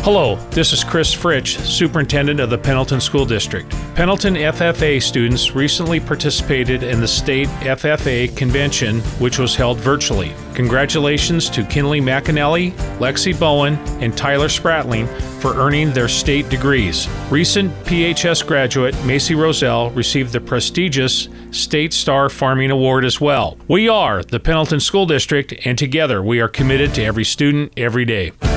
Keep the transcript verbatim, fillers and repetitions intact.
Hello, this is Chris Fritsch, Superintendent of the Pendleton School District. Pendleton F F A students recently participated in the state F F A convention, which was held virtually. Congratulations to Kinley McAnally, Lexi Bowen, and Tyler Spratling for earning their state degrees. Recent P H S graduate Macy Roselle received the prestigious State Star Farming Award as well. We are the Pendleton School District, and together we are committed to every student every day.